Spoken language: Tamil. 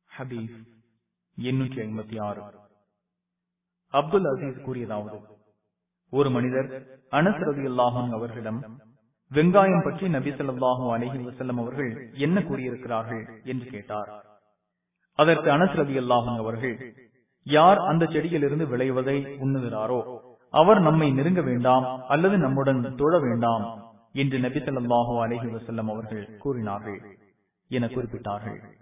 ஹதீஸ் 856. அப்துல் அசீஸ் கூறியதாவது, ஒரு மனிதர் அனஸ் ரலியல்லாஹு அன்ஹு அவர்களிடம் வெங்காயம் பற்றி நபி ஸல்லல்லாஹு அலைஹி வஸல்லம் அவர்கள் என்ன கூறியிருக்கிறார்கள் என்று கேட்டார். அதற்கு அனஸ் ரலியல்லாஹு அன்ஹு அவர்கள், யார் அந்த செடியிலிருந்து விளைவதை உண்ணுகிறாரோ அவர் நம்மை நெருங்க வேண்டாம் அல்லது நம்முடன் தொழ வேண்டாம் என்று நபி ஸல்லல்லாஹு அலைஹி வஸல்லம் அவர்கள் கூறினார்கள் என குறிப்பிட்டார்கள்.